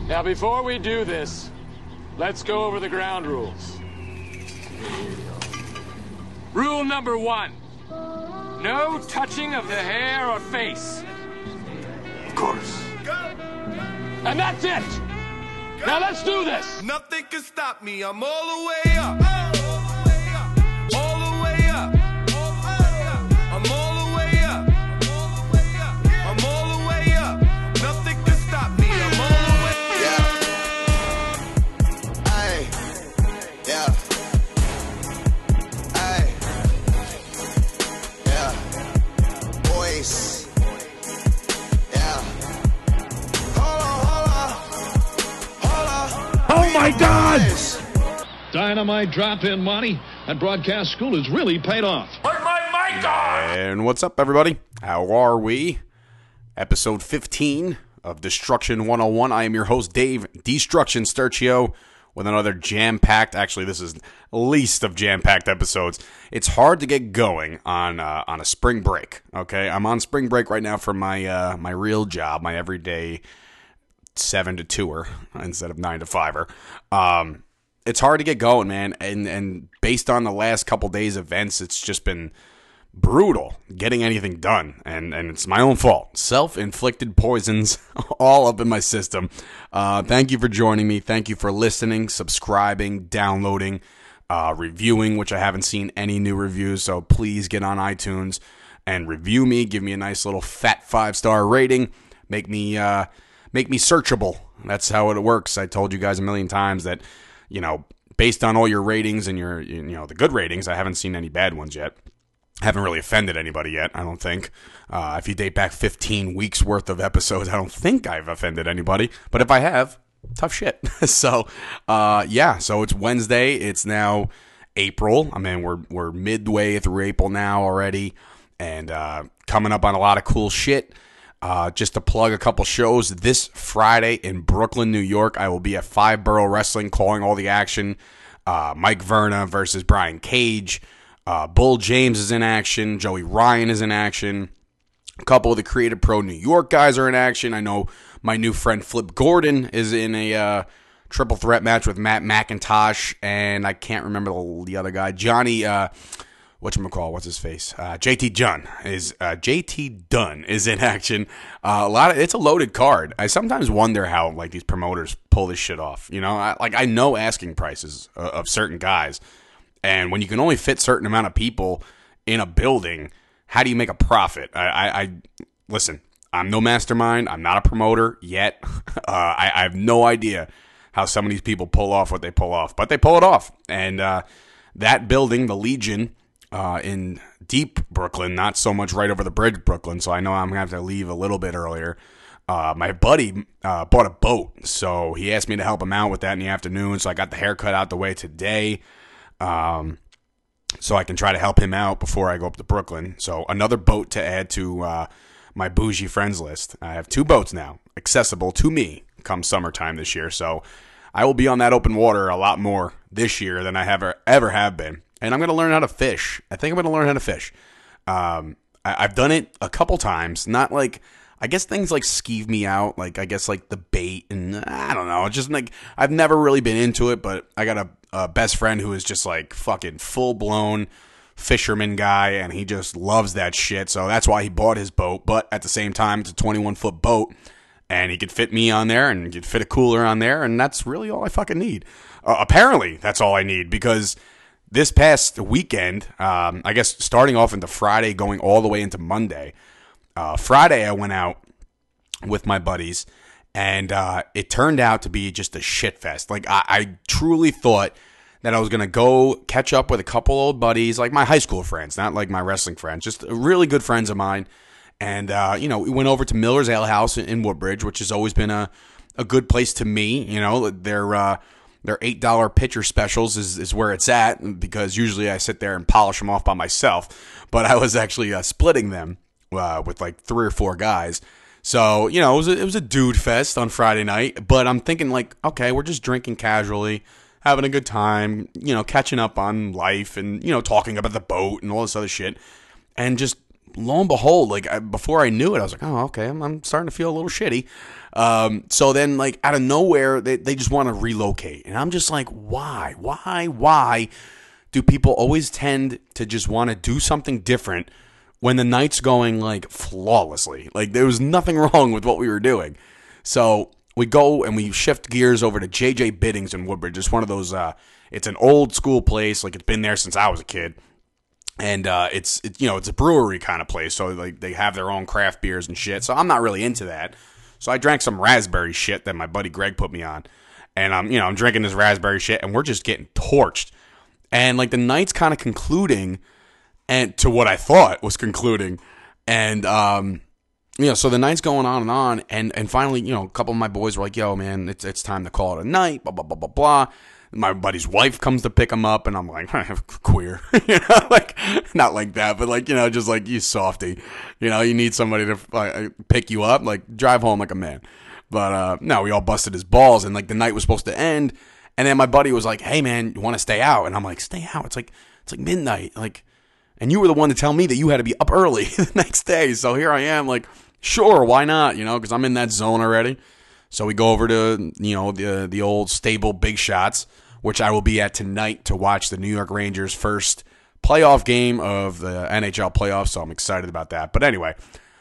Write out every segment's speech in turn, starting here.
Now, before we do this, let's go over the ground rules. Rule number 1. No touching of the hair or face. Of course. And that's it! Now let's do this! Nothing can stop me. I'm all the way up. All the way up. I'm all the way up. I'm all the way up. Nothing can stop me. I'm all the way up. Yeah. Ay. Yeah. Ay. Yeah. Boys. Yeah. Oh my God! Dynamite drop-in money at broadcast school has really paid off. Put my mic on! And what's up, everybody? How are we? Episode 15 of Destruction 101. I am your host, Dave Destruction Sturcio, with another jam-packed, actually this is least of jam-packed episodes. It's hard to get going on a spring break, okay? I'm on spring break right now for my my real job, my everyday 7 to 2er instead of 9 to 5er. It's hard to get going, man, and based on the last couple days events, it's just been brutal getting anything done, and it's my own fault. Self-inflicted poisons all up in my system. Thank you for joining me. Thank you for listening, subscribing, downloading, reviewing, which I haven't seen any new reviews, so please get on iTunes and review me. Give me a nice little fat 5-star rating. Make me searchable. That's how it works. I told you guys a million times that, you know, based on all your ratings and your, you know, the good ratings, I haven't seen any bad ones yet. I haven't really offended anybody yet, I don't think. If you date back 15 weeks worth of episodes, I don't think I've offended anybody. But if I have, tough shit. So it's Wednesday. It's now April. I mean, we're midway through April now already, and coming up on a lot of cool shit. Just to plug a couple shows, this Friday in Brooklyn, New York, I will be at Five Borough Wrestling calling all the action. Mike Verna versus Brian Cage. Bull James is in action. Joey Ryan is in action. A couple of the Creative Pro New York guys are in action. I know my new friend Flip Gordon is in a triple threat match with Matt McIntosh, and I can't remember the other guy. Johnny... what's his face? JT Dunn is in action. It's a loaded card. I sometimes wonder how like these promoters pull this shit off. You know, I know asking prices of certain guys, and when you can only fit certain amount of people in a building, how do you make a profit? I listen. I'm no mastermind. I'm not a promoter yet. I have no idea how some of these people pull off what they pull off, but they pull it off. And that building, the Legion. In deep Brooklyn, not so much right over the bridge Brooklyn, so I know I'm going to have to leave a little bit earlier. My buddy bought a boat, so he asked me to help him out with that in the afternoon, so I got the haircut out the way today, so I can try to help him out before I go up to Brooklyn. So another boat to add to my bougie friends list. I have 2 boats now, accessible to me come summertime this year, so I will be on that open water a lot more this year than I ever have been. And I'm going to learn how to fish. I think I'm going to learn how to fish. I've done it a couple times. Not like, I guess things like skeeve me out. Like, I guess like the bait and I don't know. Just like, I've never really been into it, but I got a best friend who is just like fucking full blown fisherman guy. And he just loves that shit. So that's why he bought his boat. But at the same time, it's a 21-foot boat. And he could fit me on there and he could fit a cooler on there. And that's really all I fucking need. Apparently, that's all I need because... This past weekend, I guess starting off into Friday, going all the way into Monday. Friday, I went out with my buddies, and it turned out to be just a shit fest. Like, I truly thought that I was going to go catch up with a couple old buddies, like my high school friends, not like my wrestling friends, just really good friends of mine. And, we went over to Miller's Ale House in Woodbridge, which has always been a good place to me. You know, their $8 pitcher specials is where it's at because usually I sit there and polish them off by myself. But I was actually splitting them with like 3 or 4 guys. So, you know, it was a dude fest on Friday night. But I'm thinking like, okay, we're just drinking casually, having a good time, you know, catching up on life and, you know, talking about the boat and all this other shit. And just lo and behold, like before I knew it, I was like, oh, okay, I'm starting to feel a little shitty. So then, like, out of nowhere, they just want to relocate. And I'm just like, why do people always tend to just want to do something different when the night's going, like, flawlessly? Like, there was nothing wrong with what we were doing. So we go and we shift gears over to JJ Biddings in Woodbridge. It's one of those, it's an old school place. Like, it's been there since I was a kid. And it's a brewery kind of place. So, like, they have their own craft beers and shit. So I'm not really into that. So I drank some raspberry shit that my buddy Greg put me on. And I'm drinking this raspberry shit, and we're just getting torched. And, like, the night's kind of concluding, and to what I thought was concluding. And, so the night's going on, and finally, a couple of my boys were like, yo, man, it's time to call it a night, blah, blah, blah, blah, blah. My buddy's wife comes to pick him up, and I'm like, queer. Like, not like that, but, like, just like, you softy. You need somebody to pick you up, like, drive home like a man. But, no, we all busted his balls, and, like, the night was supposed to end, and then my buddy was like, hey, man, you want to stay out? And I'm like, stay out? It's like midnight, like, and you were the one to tell me that you had to be up early the next day, so here I am, like, sure, why not, because I'm in that zone already. So we go over to, the old stable Big Shots, which I will be at tonight to watch the New York Rangers' first playoff game of the NHL playoffs, so I'm excited about that. But anyway,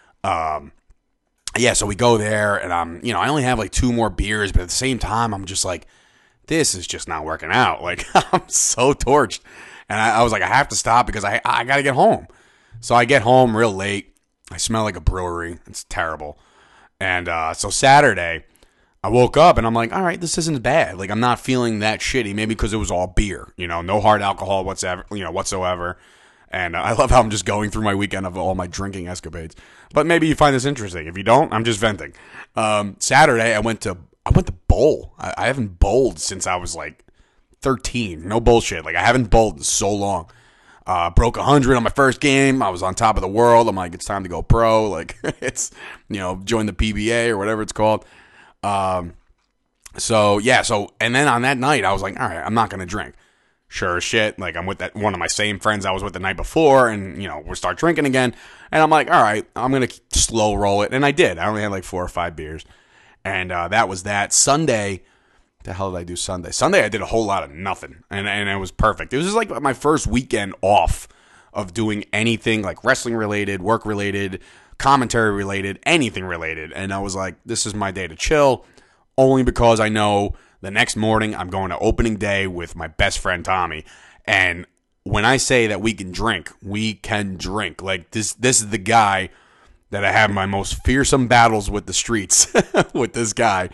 so we go there, and I only have like 2 more beers, but at the same time, I'm just like, this is just not working out. Like, I'm so torched. And I was like, I have to stop because I got to get home. So I get home real late. I smell like a brewery. It's terrible. And so Saturday, I woke up and I'm like, all right, this isn't bad. Like, I'm not feeling that shitty. Maybe because it was all beer, no hard alcohol whatsoever. And I love how I'm just going through my weekend of all my drinking escapades. But maybe you find this interesting. If you don't, I'm just venting. Saturday, I went to bowl. I haven't bowled since I was like 13. No bullshit. Like, I haven't bowled in so long. Broke 100 on my first game. I was on top of the world. I'm like, it's time to go pro. Like, it's, join the PBA or whatever it's called. And then on that night, I was like, all right, I'm not going to drink. Sure as shit. Like, I'm with that one of my same friends I was with the night before, and, we'll start drinking again. And I'm like, all right, I'm going to slow roll it. And I did. I only had like 4 or 5 beers. And that was that. Sunday, the hell did I do Sunday? Sunday, I did a whole lot of nothing. And it was perfect. It was just like my first weekend off of doing anything like wrestling related, work related, commentary related, anything related. And I was like, this is my day to chill, only because I know the next morning I'm going to opening day with my best friend Tommy. And when I say that we can drink, we can drink. Like, this is the guy that I have my most fearsome battles with the streets with this guy.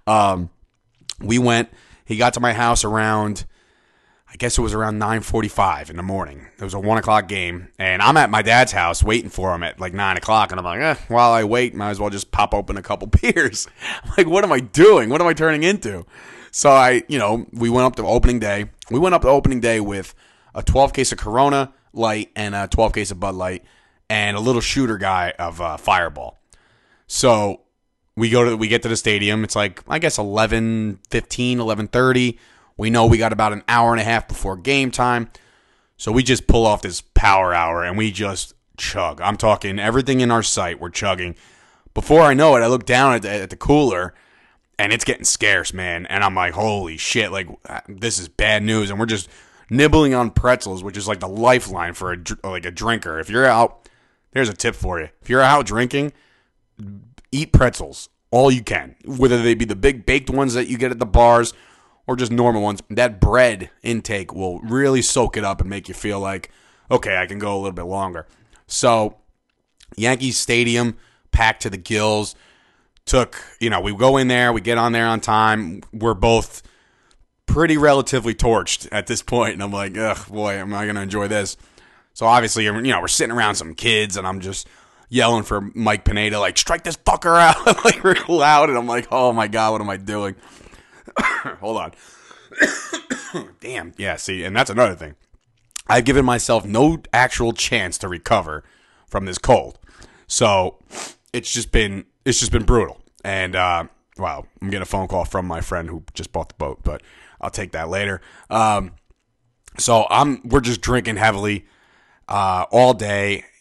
He got to my house around, I guess it was around 9:45 in the morning. It was a 1 o'clock game, and I'm at my dad's house waiting for him at like 9 o'clock, and I'm like, while I wait, might as well just pop open a couple beers. I'm like, what am I doing? What am I turning into? So we went up to opening day. We went up to opening day with a 12 case of Corona Light and a 12 case of Bud Light and a little shooter guy of Fireball. So we get to the stadium. It's like, I guess 11:15, 11:30. We know we got about an hour and a half before game time. So we just pull off this power hour and we just chug. I'm talking everything in our sight. We're chugging. Before I know it, I look down at the cooler and it's getting scarce, man. And I'm like, holy shit, like, this is bad news. And we're just nibbling on pretzels, which is like the lifeline for a drinker. If you're out, there's a tip for you. If you're out drinking, eat pretzels all you can, whether they be the big baked ones that you get at the bars or just normal ones. That bread intake will really soak it up and make you feel like, okay, I can go a little bit longer. So Yankee Stadium, packed to the gills. We go in there, we get on there on time. We're both pretty relatively torched at this point, and I'm like, ugh, boy, am I going to enjoy this. So obviously, we're sitting around some kids, and I'm just yelling for Mike Pineda, like, strike this fucker out, like, real loud, and I'm like, oh my God, what am I doing? Hold on. Damn. Yeah, see, and that's another thing. I've given myself no actual chance to recover from this cold. So it's just been brutal. And, I'm getting a phone call from my friend who just bought the boat, but I'll take that later. So we're just drinking heavily all day.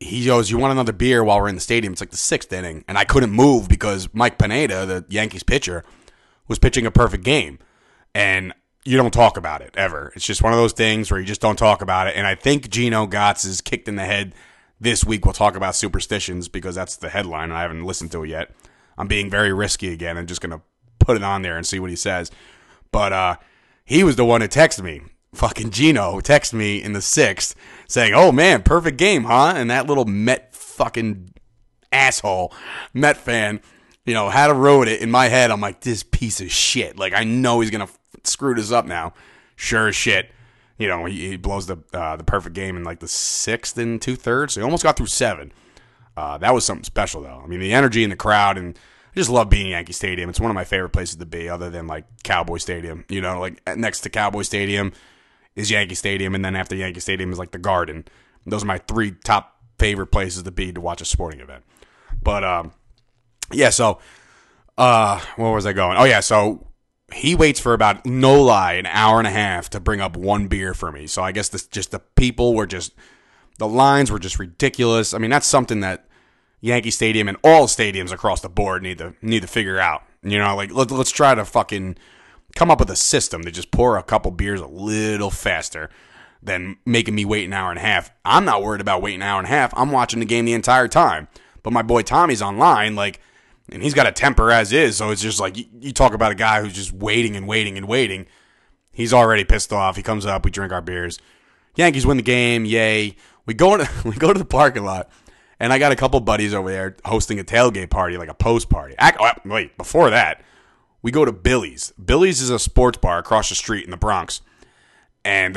he goes, you want another beer while we're in the stadium? It's like the 6th inning. And I couldn't move because Mike Pineda, the Yankees pitcher, was pitching a perfect game. And you don't talk about it ever. It's just one of those things where you just don't talk about it. And I think Gino Gotts is kicked in the head this week. We'll talk about superstitions because that's the headline, and I haven't listened to it yet. I'm being very risky again. I'm just going to put it on there and see what he says. But he was the one who texted me. Fucking Gino texted me in the 6th saying, oh, man, perfect game, huh? And that little Met fucking asshole, Met fan, had to wrote it in my head. I'm like, this piece of shit. Like, I know he's going to screw this up now. Sure as shit. He blows the perfect game in like the 6th and 2/3. So he almost got through 7. That was something special, though. I mean, the energy in the crowd, and I just love being Yankee Stadium. It's one of my favorite places to be, other than like Cowboy Stadium. Like next to Cowboy Stadium is Yankee Stadium, and then after Yankee Stadium is like the Garden. Those are my 3 top favorite places to be to watch a sporting event. But yeah, so where was I going? Oh yeah, so he waits for about, no lie, an hour and a half to bring up 1 beer for me. So I guess the people were the lines were just ridiculous. I mean, that's something that Yankee Stadium and all stadiums across the board need to figure out. Like let's try to fucking come up with a system to just pour a couple beers a little faster than making me wait an hour and a half. I'm not worried about waiting an hour and a half. I'm watching the game the entire time. But my boy Tommy's online, and he's got a temper as is, so it's just like you talk about a guy who's just waiting and waiting and waiting. He's already pissed off. He comes up, we drink our beers. Yankees win the game, yay. We go to the parking lot, and I got a couple buddies over there hosting a tailgate party, like a post party. Wait, before that, we go to Billy's. Billy's is a sports bar across the street in the Bronx, and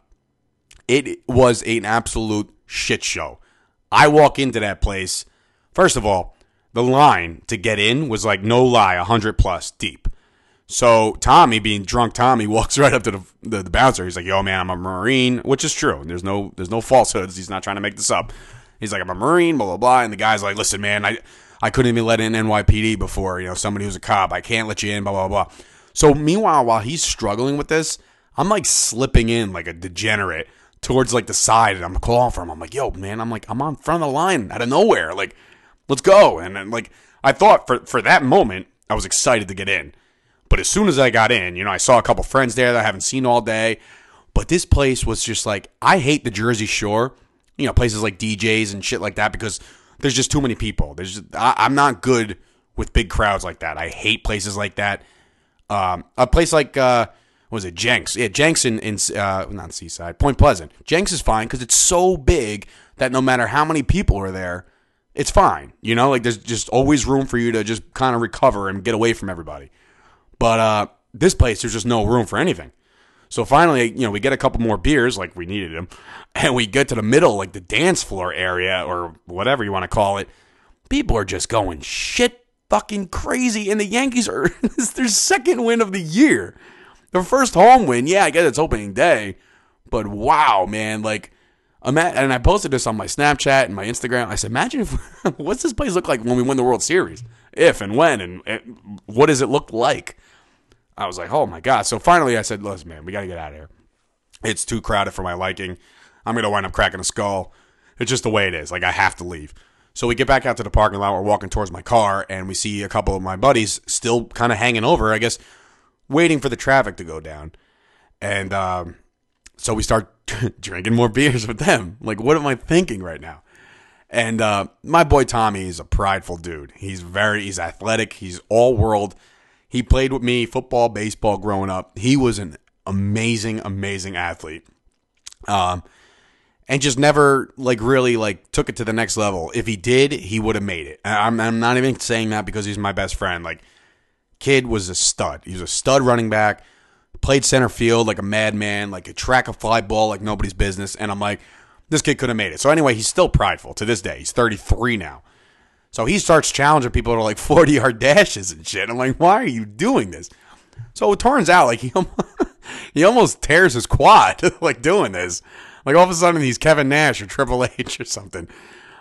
it was an absolute shit show. I walk into that place. First of all, the line to get in was like, no lie, 100+ deep. So Tommy, being drunk Tommy, walks right up to the bouncer. He's like, yo, man, I'm a Marine, which is true. There's no falsehoods. He's not trying to make this up. He's like, I'm a Marine, blah, blah, blah. And the guy's like, listen, man, I couldn't even let in NYPD before, somebody who's a cop. I can't let you in, blah, blah, blah. So meanwhile, while he's struggling with this, I'm like slipping in like a degenerate towards like the side, and I'm calling for him. I'm like, yo, man, I'm on front of the line out of nowhere. Like, let's go. And then, like, I thought for that moment, I was excited to get in. But as soon as I got in, I saw a couple friends there that I haven't seen all day. But this place was just like, I hate the Jersey Shore, places like DJs and shit like that, because there's just too many people. I'm not good with big crowds like that. I hate places like that. A place like, what was it, Jenks? Yeah, Jenks in not Seaside, Point Pleasant. Jenks is fine because it's so big that no matter how many people are there, it's fine. Like there's just always room for you to just kind of recover and get away from everybody. But this place, there's just no room for anything. So finally, we get a couple more beers, like we needed them, and we get to the middle, like the dance floor area or whatever you want to call it. People are just going shit fucking crazy, and the Yankees are it's their 2nd win of the year. Their first home win, yeah, I guess it's opening day, but wow, man, like, and I posted this on my Snapchat and my Instagram. I said, imagine what's this place look like when we win the World Series? If and when, and what does it look like? I was like, oh my God. So finally I said, listen, man, we got to get out of here. It's too crowded for my liking. I'm going to wind up cracking a skull. It's just the way it is. Like, I have to leave. So we get back out to the parking lot. We're walking towards my car, and we see a couple of my buddies still kind of hanging over, I guess, waiting for the traffic to go down. And so we start drinking more beers with them. Like, what am I thinking right now? And my boy Tommy is a prideful dude. He's athletic. He's all world. He played with me football, baseball growing up. He was an amazing, amazing athlete. And just never really took it to the next level. If he did, he would have made it. I'm not even saying that because he's my best friend. Like, kid was a stud. He was a stud running back. Played center field like a madman, like a track a fly ball like nobody's business. And I'm like, this kid could have made it. So anyway, he's still prideful to this day. He's 33 now. So he starts challenging people to like 40-yard dashes and shit. I'm like, why are you doing this? So it turns out like he almost tears his quad like doing this. Like all of a sudden he's Kevin Nash or Triple H or something.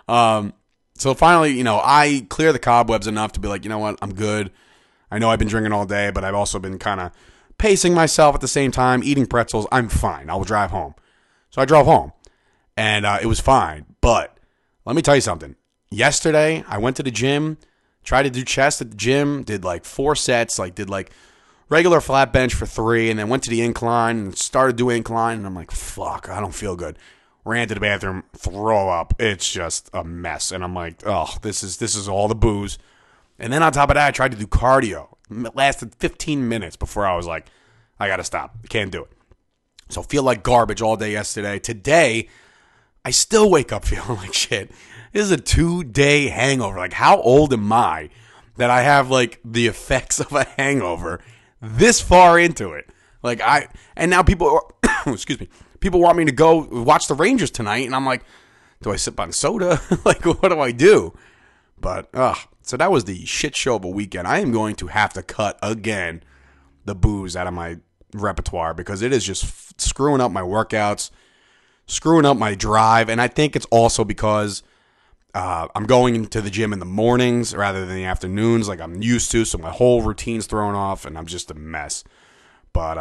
So finally, I clear the cobwebs enough to be like, you know what, I'm good. I know I've been drinking all day, but I've also been kind of pacing myself at the same time, eating pretzels. I'm fine. I will drive home. So I drove home, and it was fine. But Let me tell you something. Yesterday, I went to the gym, tried to do chest at the gym, did like 4 sets, like did like regular flat bench for 3, and then went to the incline and started doing incline, and I'm like, fuck, I don't feel good. Ran to the bathroom, throw up. It's just a mess. And I'm like, oh, this is all the booze. And then on top of that, I tried to do cardio. It lasted 15 minutes before I was like, I got to stop. I can't do it. So feel like garbage all day yesterday. Today, I still wake up feeling like shit. This is a 2-day hangover. Like, how old am I that I have, like, the effects of a hangover this far into it? Like, and now people, excuse me, people want me to go watch the Rangers tonight, and I'm like, do I sip on soda? Like, what do I do? But, so that was the shit show of a weekend. I am going to have to cut, again, the booze out of my repertoire because it is just screwing up my workouts, screwing up my drive, and I think it's also because I'm going into the gym in the mornings rather than the afternoons like I'm used to, so my whole routine's thrown off, and I'm just a mess. But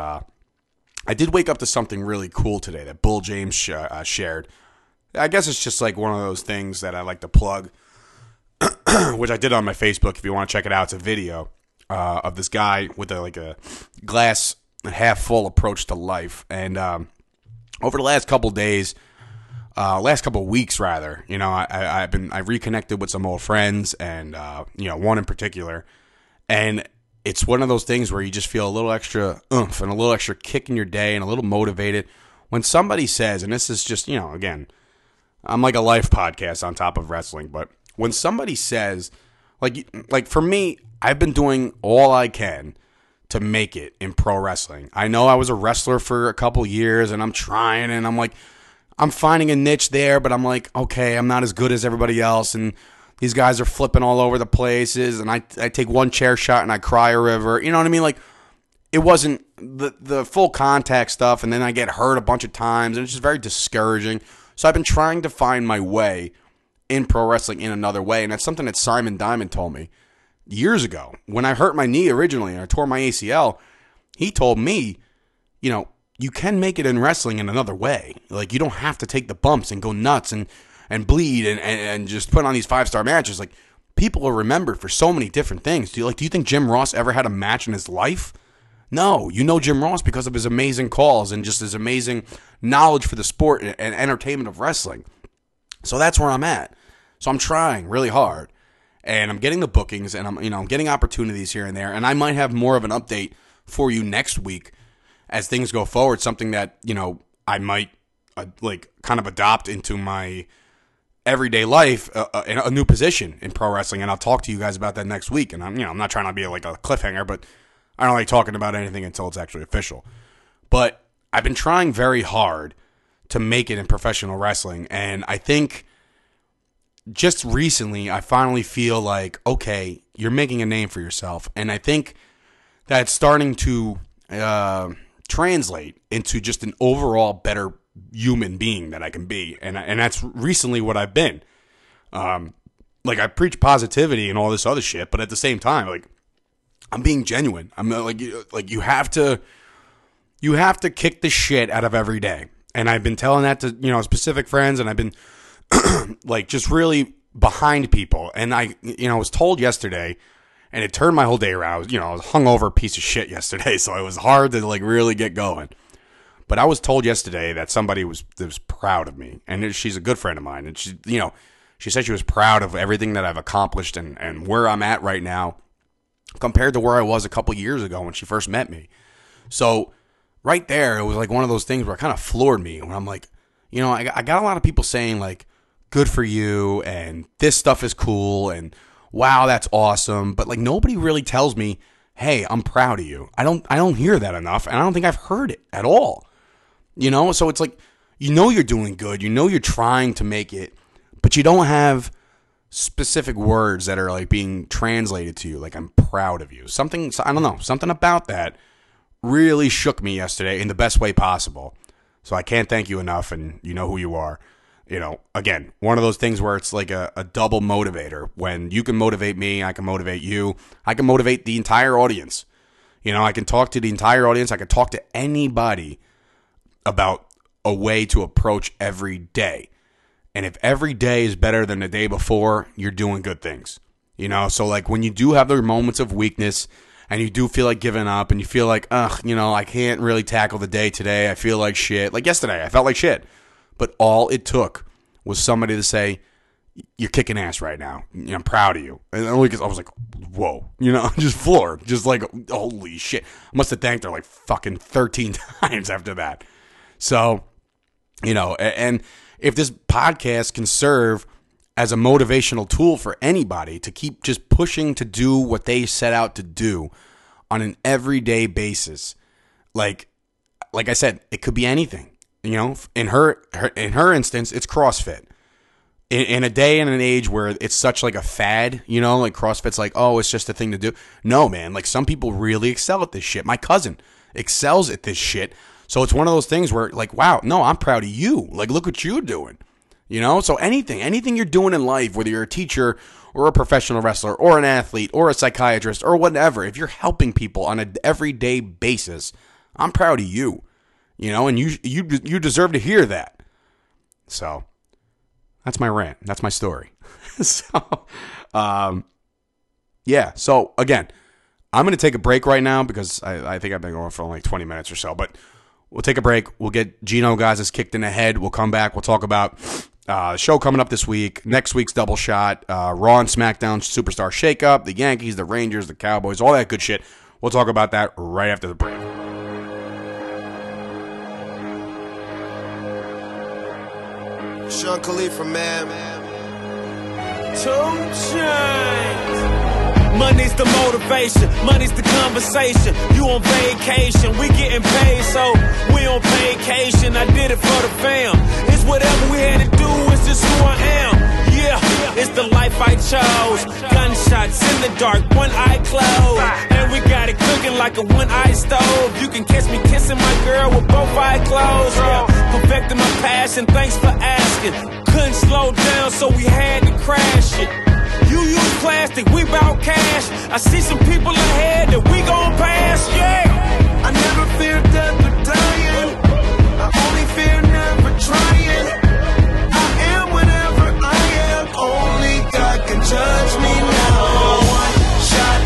I did wake up to something really cool today that Bull James shared. I guess it's just like one of those things that I like to plug, which I did on my Facebook. If you want to check it out, it's a video of this guy with a glass half full approach to life. And over the last couple days, last couple weeks rather, you know, I reconnected with some old friends, and you know, one in particular, and it's one of those things where you just feel a little extra oomph and a little extra kick in your day and a little motivated when somebody says, and this is just, you know, again, I'm like a life podcast on top of wrestling, but when somebody says, like for me, I've been doing all I can to make it in pro wrestling. I know I was a wrestler for a couple years, and I'm trying, and I'm like, I'm finding a niche there, but I'm like, okay, I'm not as good as everybody else, and these guys are flipping all over the places, and I take one chair shot and I cry a river. You know what I mean? Like, it wasn't the full contact stuff, and then I get hurt a bunch of times, and it's just very discouraging. So I've been trying to find my way in pro wrestling in another way, and that's something that Simon Diamond told me years ago. When I hurt my knee originally and I tore my ACL, he told me, you know, you can make it in wrestling in another way. Like, you don't have to take the bumps and go nuts and bleed and just put on these 5-star matches. Like, people are remembered for so many different things. Do you think Jim Ross ever had a match in his life? No, you know Jim Ross because of his amazing calls and just his amazing knowledge for the sport and entertainment of wrestling. So that's where I'm at. So I'm trying really hard, and I'm getting the bookings, and I'm getting opportunities here and there, and I might have more of an update for you next week as things go forward. Something that, you know, I might like kind of adopt into my everyday life, in a new position in pro wrestling, and I'll talk to you guys about that next week. And I'm not trying to be like a cliffhanger, but I don't like talking about anything until it's actually official. But I've been trying very hard to make it in professional wrestling, and I think just recently I finally feel like, okay, you're making a name for yourself, and I think that's starting to translate into just an overall better human being that I can be, and that's recently what I've been. Like, I preach positivity and all this other shit, but at the same time, like, I'm being genuine. I'm like you have to kick the shit out of every day, and I've been telling that to, you know, specific friends, and I've been like just really behind people, and I was told yesterday, and it turned my whole day around. I was hungover piece of shit yesterday, so it was hard to like really get going. But I was told yesterday that somebody was proud of me, and she's a good friend of mine, and she said she was proud of everything that I've accomplished and where I'm at right now compared to where I was a couple years ago when she first met me. So right there, it was like one of those things where it kind of floored me, when I'm like, I got a lot of people saying like, good for you, and this stuff is cool, and wow, that's awesome. But like, nobody really tells me, hey, I'm proud of you. I don't hear that enough, and I don't think I've heard it at all. So it's like, you're doing good, you're trying to make it, but you don't have specific words that are like being translated to you, like, I'm proud of you. I don't know, something about that really shook me yesterday in the best way possible. So I can't thank you enough, and you know who you are. Again, one of those things where it's like a double motivator. When you can motivate me, I can motivate you. I can motivate the entire audience. I can talk to the entire audience. I can talk to anybody about a way to approach every day. And if every day is better than the day before, you're doing good things. You know, so like when you do have the moments of weakness and you do feel like giving up and you feel like, I can't really tackle the day today. I feel like shit. Like yesterday, I felt like shit. But all it took was somebody to say, you're kicking ass right now. I'm proud of you. And I was like, whoa, just floored. Just like, holy shit. I must have thanked her like fucking 13 times after that. So, and if this podcast can serve as a motivational tool for anybody to keep just pushing to do what they set out to do on an everyday basis, like I said, it could be anything. In her instance, it's CrossFit. In a day and an age where it's such like a fad, like CrossFit's like, oh, it's just a thing to do. No, man, like some people really excel at this shit. My cousin excels at this shit. So it's one of those things where like, wow, no, I'm proud of you. Like, look what you're doing. So anything you're doing in life, whether you're a teacher or a professional wrestler or an athlete or a psychiatrist or whatever, if you're helping people on an everyday basis, I'm proud of you. And you deserve to hear that. So that's my rant. That's my story. So again, I'm going to take a break right now because I think I've been going for like 20 minutes or so, but we'll take a break. We'll get Gino Gazis kicked in the head. We'll come back. We'll talk about the show coming up this week, next week's Double Shot, Raw and SmackDown Superstar Shakeup, the Yankees, the Rangers, the Cowboys, all that good shit. We'll talk about that right after the break. Sean Khalifa, man. 2 Chainz. Money's the motivation, money's the conversation. You on vacation, we getting paid, so we on vacation. I did it for the fam. It's whatever we had to do, it's just who I am. Yeah, it's the life I chose. Gunshots in the dark, one eye closed. And we got it cooking like a one-eye stove. You can catch me kissing my girl with both eyes closed. Yeah, perfecting my passion, thanks for asking. Couldn't slow down, so we had to crash it. You use plastic, we bout cash. I see some people ahead that we gon' pass, yeah. I never fear death or dying. I only fear never trying. I am whatever I am. Only God can judge me now. One shot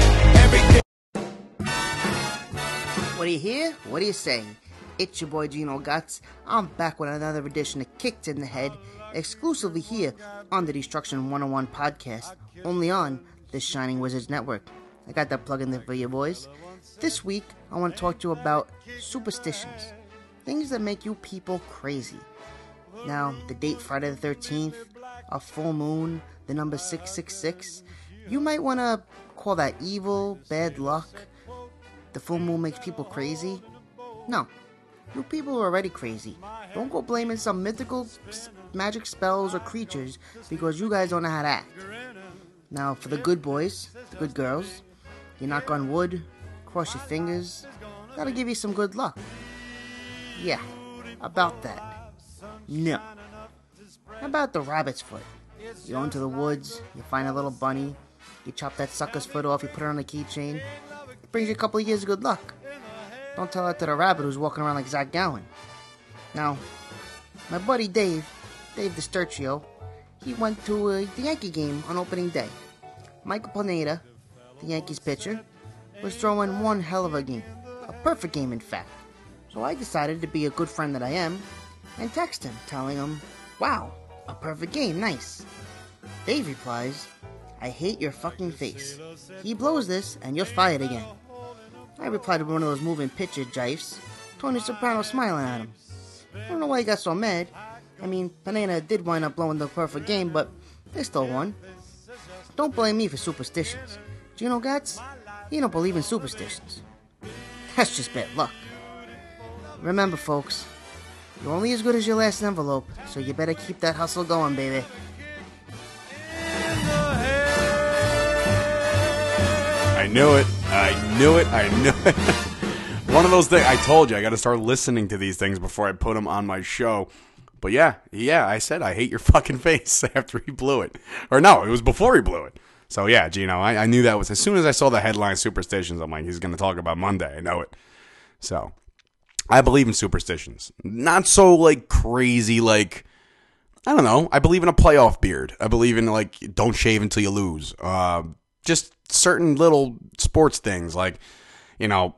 every day. What do you hear? What do you say? It's your boy Gino Guts. I'm back with another edition of Kicked in the Head, exclusively here on the Destruction 101 podcast, only on the Shining Wizards Network. I got that plug in there for you boys. This week, I want to talk to you about superstitions, things that make you people crazy. Now, the date Friday the 13th, a full moon, the number 666, you might want to call that evil, bad luck. The full moon makes people crazy. No, you people are already crazy. Don't go blaming some mythical magic spells or creatures because you guys don't know how to act. Now, for the good boys, the good girls, you knock on wood, cross your fingers, gotta give you some good luck. Yeah, about that. No. How about the rabbit's foot? You go into the woods, you find a little bunny, you chop that sucker's foot off, you put it on a keychain. It brings you a couple of years of good luck. Don't tell that to the rabbit who's walking around like Zach Gowen. Now, my buddy Dave DiSturcio, he went to the Yankee game on opening day. Michael Pineda, the Yankees pitcher, was throwing one hell of a game. A perfect game, in fact. So I decided to be a good friend that I am and text him, telling him, wow, a perfect game, nice. Dave replies, I hate your fucking face. He blows this and you're fired again. I replied with one of those moving picture gifs, Tony Soprano smiling at him. I don't know why he got so mad. I mean, Pineda did wind up blowing the perfect game, but they still won. Don't blame me for superstitions. Gino Guts, he don't believe in superstitions. That's just bad luck. Remember, folks, you're only as good as your last envelope, so you better keep that hustle going, baby. I knew it. One of those things, I told you, I got to start listening to these things before I put them on my show. But yeah, I said I hate your fucking face after he blew it. Or no, it was before he blew it. So yeah, Gino, I knew that was, as soon as I saw the headline superstitions, I'm like, he's going to talk about Monday. I know it. So, I believe in superstitions. Not so, like, crazy, like, I don't know. I believe in a playoff beard. I believe in, like, don't shave until you lose. Just certain little sports things, like, you know,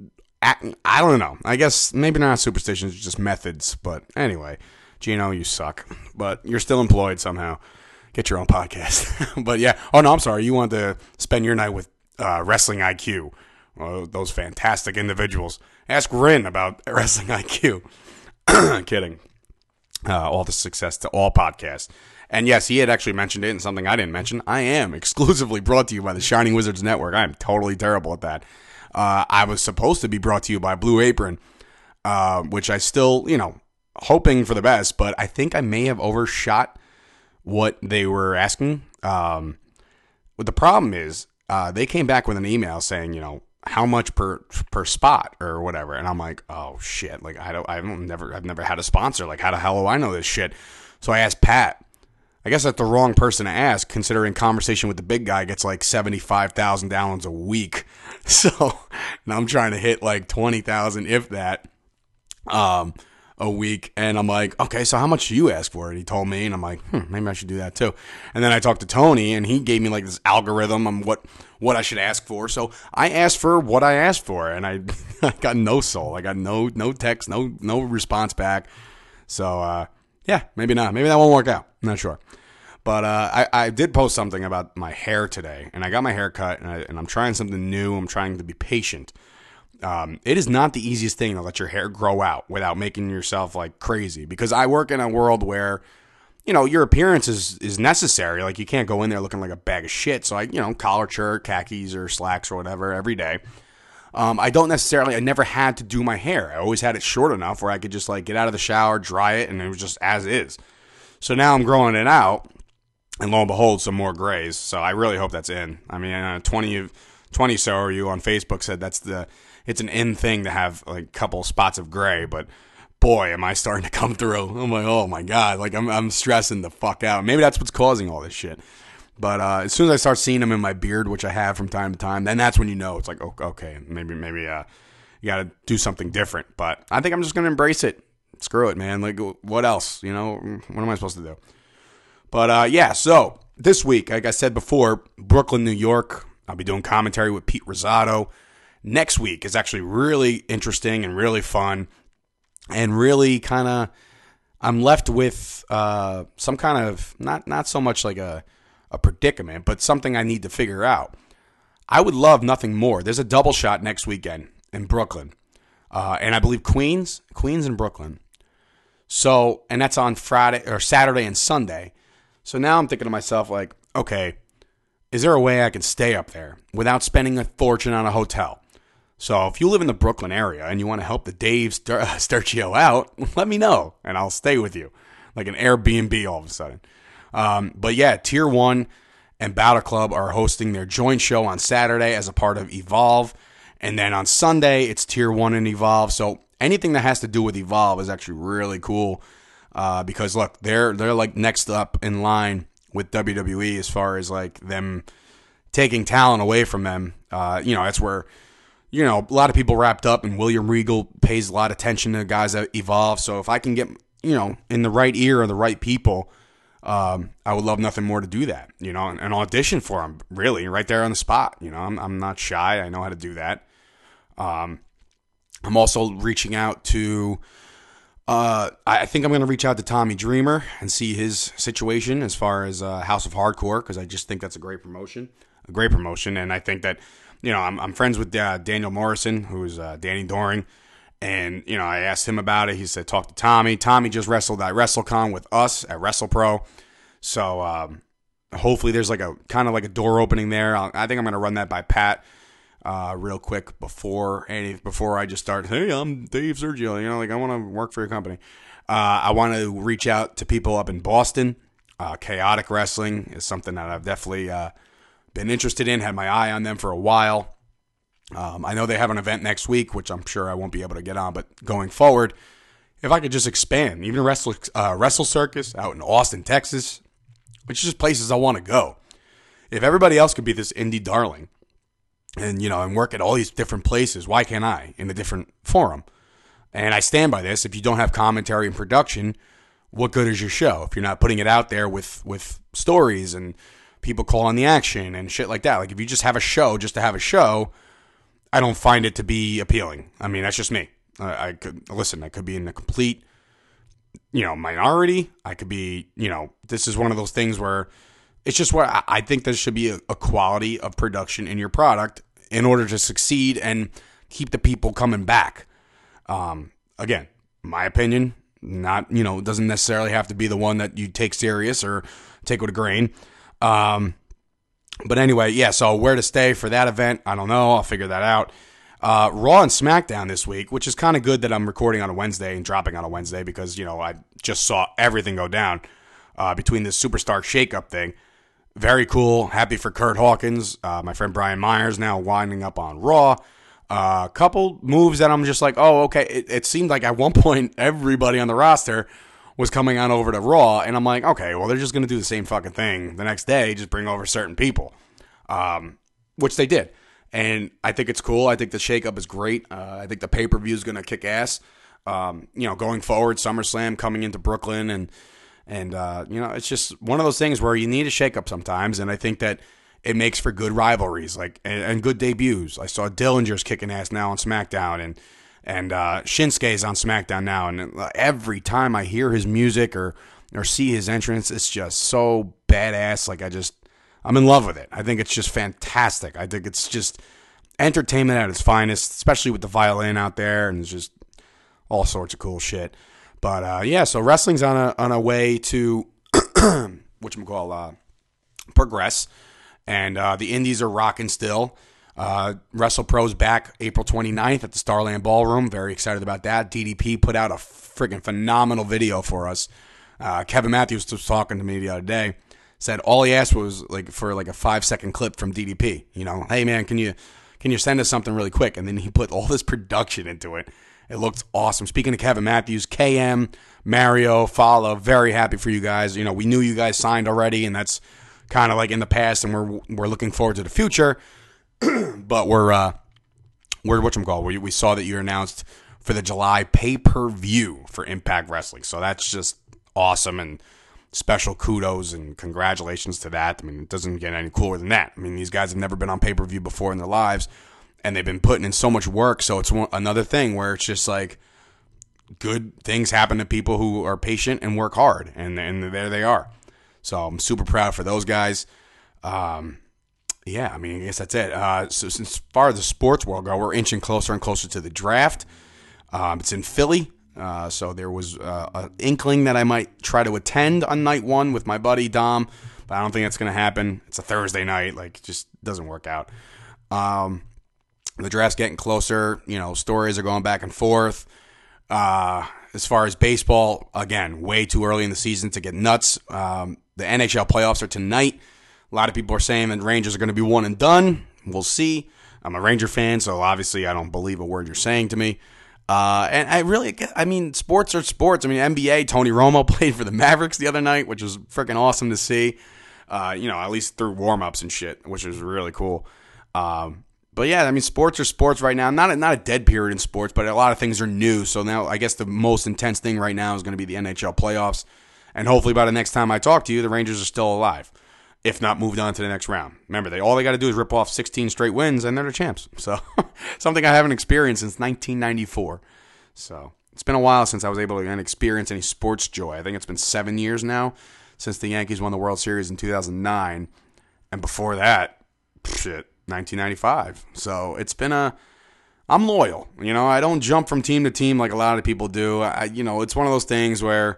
I don't know. I guess maybe not superstitions, just methods. But anyway, Gino, you suck. But you're still employed somehow. Get your own podcast. But yeah. Oh, no, I'm sorry. You want to spend your night with Wrestling IQ. Those fantastic individuals. Ask Rin about Wrestling IQ. Kidding. All the success to all podcasts. And yes, he had actually mentioned it in something I didn't mention. I am exclusively brought to you by the Shining Wizards Network. I am totally terrible at that. I was supposed to be brought to you by Blue Apron, which I still, hoping for the best, but I think I may have overshot what they were asking. But the problem is, they came back with an email saying, how much per spot or whatever, and I'm like, oh shit, like I've never had a sponsor. Like, how the hell do I know this shit? So I asked Pat. I guess that's the wrong person to ask, considering Conversation with the Big Guy gets like 75,000 downloads a week. So now I'm trying to hit like 20,000, if that, a week. And I'm like, okay, so how much do you ask for it? He told me, and I'm like, maybe I should do that too. And then I talked to Tony, and he gave me like this algorithm on what I should ask for. So I asked for what I asked for, and I got no soul. I got no text, no response back. So yeah, maybe not. Maybe that won't work out. I'm not sure. But I did post something about my hair today, and I got my hair cut, and I'm trying something new. I'm trying to be patient. It is not the easiest thing to let your hair grow out without making yourself like crazy, because I work in a world where, your appearance is necessary. Like, you can't go in there looking like a bag of shit. So I, collar shirt, khakis or slacks or whatever every day. I never had to do my hair. I always had it short enough where I could just like get out of the shower, dry it, and it was just as is. So now I'm growing it out, and lo and behold, some more grays. So I really hope that's in. I mean, 20 so you on Facebook said it's an in thing to have like a couple spots of gray, but boy, am I starting to come through. I'm like, oh my God, like I'm stressing the fuck out. Maybe that's what's causing all this shit. But as soon as I start seeing them in my beard, which I have from time to time, then that's when it's like, okay, maybe you got to do something different. But I think I'm just going to embrace it. Screw it, man. Like, what else? What am I supposed to do? But yeah, so this week, like I said before, Brooklyn, New York, I'll be doing commentary with Pete Rosado. Next week is actually really interesting and really fun, and really kind of, I'm left with some kind of, not so much like a predicament, but something I need to figure out. I would love nothing more. There's a double shot next weekend in Brooklyn. And I believe Queens and Brooklyn. So, and that's on Friday or Saturday and Sunday. So now I'm thinking to myself, like, okay, is there a way I can stay up there without spending a fortune on a hotel? So if you live in the Brooklyn area and you want to help the Dave Sturchio out, let me know and I'll stay with you. Like an Airbnb all of a sudden. But yeah, Tier 1 and Battle Club are hosting their joint show on Saturday as a part of Evolve. And then on Sunday, it's Tier 1 and Evolve. So anything that has to do with Evolve is actually really cool. Because look, they're like next up in line with WWE as far as like them taking talent away from them. That's where, a lot of people wrapped up, and William Regal pays a lot of attention to guys that Evolve. So if I can get, in the right ear of the right people, I would love nothing more to do that, and audition for them, really, right there on the spot. I'm not shy. I know how to do that. I'm also reaching out to, I think I'm going to reach out to Tommy Dreamer and see his situation as far as House of Hardcore, because I just think that's a great promotion. And I think that, I'm friends with Daniel Morrison, who's Danny Doring. And, I asked him about it. He said, talk to Tommy. Tommy just wrestled at WrestleCon with us at WrestlePro. So, hopefully there's like a kind of like a door opening there. I think I'm going to run that by Pat, real quick before I just start. Hey, I'm Dave Sergio. I want to work for your company. I want to reach out to people up in Boston. Chaotic Wrestling is something that I've definitely, been interested in, had my eye on them for a while. I know they have an event next week, which I'm sure I won't be able to get on, but going forward, if I could just expand, even Wrestle Circus out in Austin, Texas, which is just places I want to go. If everybody else could be this indie darling and, and work at all these different places, why can't I in a different forum? And I stand by this. If you don't have commentary and production, what good is your show if you're not putting it out there with stories and people calling the action and shit like that? Like, if you just have a show just to have a show, I don't find it to be appealing. I mean, that's just me. I could be in the complete, minority. I could be, this is one of those things where it's just what I think there should be a quality of production in your product in order to succeed and keep the people coming back. Again, my opinion, not, it doesn't necessarily have to be the one that you take serious or take with a grain. But anyway, yeah, so where to stay for that event, I don't know. I'll figure that out. Raw and SmackDown this week, which is kind of good that I'm recording on a Wednesday and dropping on a Wednesday because, I just saw everything go down between this Superstar shakeup thing. Very cool. Happy for Kurt Hawkins. My friend Brian Myers now winding up on Raw. A couple moves that I'm just like, oh, okay. It seemed like at one point everybody on the roster was coming on over to Raw, and I'm like, okay, well, they're just going to do the same fucking thing the next day, just bring over certain people, which they did. And I think it's cool. I think the shakeup is great. I think the pay-per-view is going to kick ass. Going forward, SummerSlam coming into Brooklyn, and it's just one of those things where you need a shakeup sometimes. And I think that it makes for good rivalries, and good debuts. I saw Dillinger's kicking ass now on SmackDown, and Shinsuke's on SmackDown now. And every time I hear his music or see his entrance, it's just so badass. I'm in love with it. I think it's just fantastic. I think it's just entertainment at its finest, especially with the violin out there, and it's just all sorts of cool shit. But so wrestling's on a way to progress, and the indies are rocking still. WrestlePro's back April 29th at the Starland Ballroom. Very excited about that. DDP put out a freaking phenomenal video for us. Kevin Matthews was talking to me the other day. Said all he asked was for a 5-second clip from DDP. Hey man, can you send us something really quick? And then he put all this production into it. It looked awesome. Speaking of Kevin Matthews, KM, Mario, Fala, very happy for you guys. We knew you guys signed already, and that's kind of in the past, and we're looking forward to the future. But we're we saw that you announced for the July pay-per-view for Impact Wrestling. So that's just awesome, and special kudos and congratulations to that. I mean, it doesn't get any cooler than that. I mean, these guys have never been on pay-per-view before in their lives, and they've been putting in so much work. So it's another thing where it's just good things happen to people who are patient and work hard, and there they are. So I'm super proud for those guys. I guess that's it. So as far as the sports world go, we're inching closer and closer to the draft. It's in Philly. So there was an inkling that I might try to attend on night one with my buddy Dom, but I don't think that's going to happen. It's a Thursday night. It just doesn't work out. The draft's getting closer. Stories are going back and forth. As far as baseball, again, way too early in the season to get nuts. The NHL playoffs are tonight. A lot of people are saying that Rangers are going to be one and done. We'll see. I'm a Ranger fan, so obviously I don't believe a word you're saying to me. And sports are sports. NBA, Tony Romo played for the Mavericks the other night, which was freaking awesome to see. At least through warm-ups and shit, which was really cool. But yeah, sports are sports right now. Not a dead period in sports, but a lot of things are new. So now I guess the most intense thing right now is going to be the NHL playoffs. And hopefully by the next time I talk to you, the Rangers are still alive, if not moved on to the next round. Remember, all they got to do is rip off 16 straight wins, and they're the champs. So something I haven't experienced since 1994. So it's been a while since I was able to experience any sports joy. I think it's been 7 years now since the Yankees won the World Series in 2009. And before that, 1995. So it's been I'm loyal. I don't jump from team to team like a lot of people do. It's one of those things where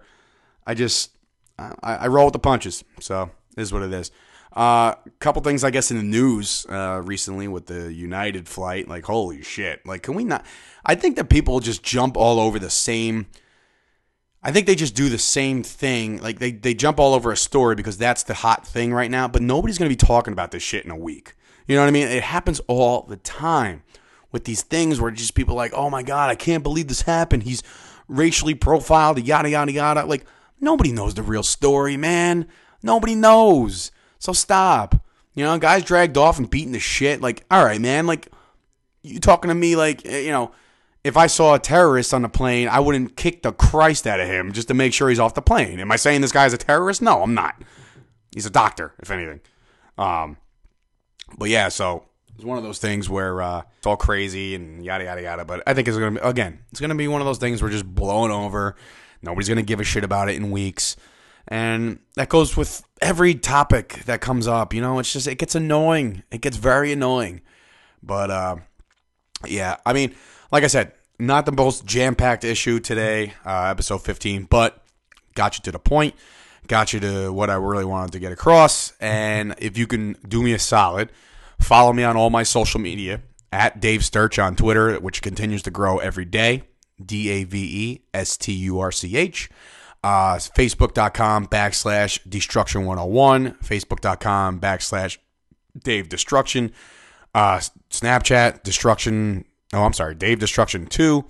I roll with the punches. So it is what it is. Couple things, I guess, in the news recently with the United flight. Holy shit. Can we not? I think that people just jump all over the same. I think they just do the same thing. They jump all over a story because that's the hot thing right now. But nobody's going to be talking about this shit in a week. You know what I mean? It happens all the time with these things where just people are like, oh my God, I can't believe this happened. He's racially profiled, yada, yada, yada. Nobody knows the real story, man. Nobody knows. So stop. Guys dragged off and beaten the shit. All right, man. You talking to me if I saw a terrorist on the plane, I wouldn't kick the Christ out of him just to make sure he's off the plane. Am I saying this guy's a terrorist? No, I'm not. He's a doctor, if anything. But yeah, so it's one of those things where it's all crazy and yada, yada, yada. But I think it's going to be, again, it's going to be one of those things we're just blowing over. Nobody's going to give a shit about it in weeks. And that goes with every topic that comes up. You know, it's just, it gets annoying. It gets very annoying. But, yeah, I mean, like I said, not the most jam-packed issue today, episode 15, but got you to the point, got you to what I really wanted to get across. And if you can do me a solid, follow me on all my social media, at Dave Sturch on Twitter, which continues to grow every day, DaveSturch. Facebook.com/Destruction101, Facebook.com/Dave Destruction, Snapchat, Dave Destruction 2,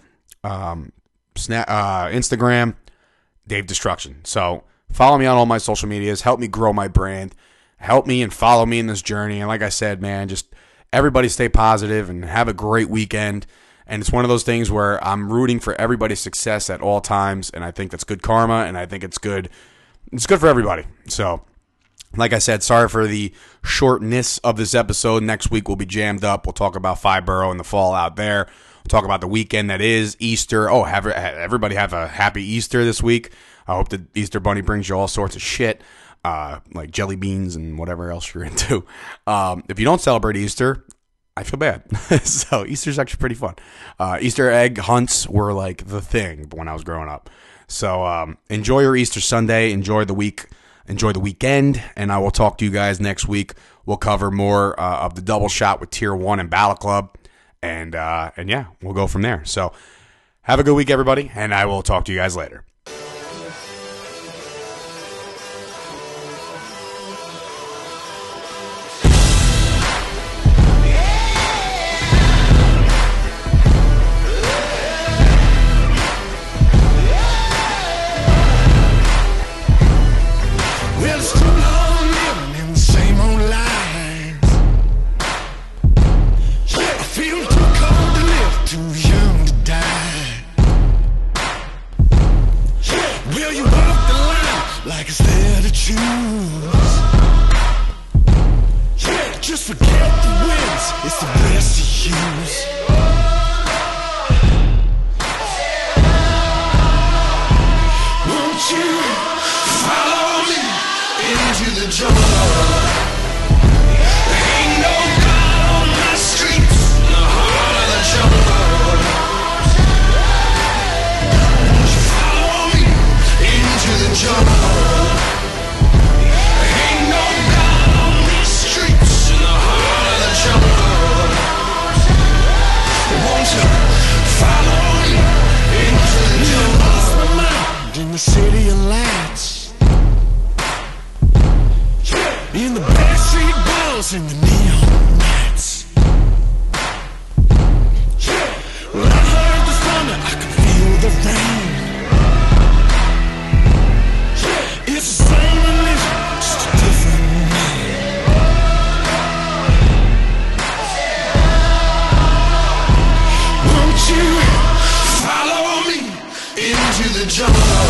Instagram, Dave Destruction. So follow me on all my social medias. Help me grow my brand. Help me and follow me in this journey. And like I said, man, just everybody stay positive and have a great weekend. And it's one of those things where I'm rooting for everybody's success at all times, and I think that's good karma, and I think it's good. It's good for everybody. So, like I said, sorry for the shortness of this episode. Next week we'll be jammed up. We'll talk about Fiborough and the fallout there. We'll talk about the weekend that is Easter. Oh, everybody have a happy Easter this week. I hope the Easter Bunny brings you all sorts of shit, like jelly beans and whatever else you're into. If you don't celebrate Easter, I feel bad. So Easter's actually pretty fun. Easter egg hunts were like the thing when I was growing up. So enjoy your Easter Sunday. Enjoy the week. Enjoy the weekend. And I will talk to you guys next week. We'll cover more of the double shot with Tier 1 and Battle Club. And yeah, we'll go from there. So have a good week, everybody. And I will talk to you guys later. Just forget the wins, it's the best to use. Won't you follow me into the jungle? There ain't no God on my streets, in the heart of the jungle. Won't you follow me into the jungle? There ain't no God on these streets, in the heart of the jungle. Won't you follow me into the jungle? Lost my mind in the city of lights, in the backstreet balls and the neon nights. When I heard the thunder, I could feel the rain. It's the same religion, just a different name. Won't you follow me into the jungle?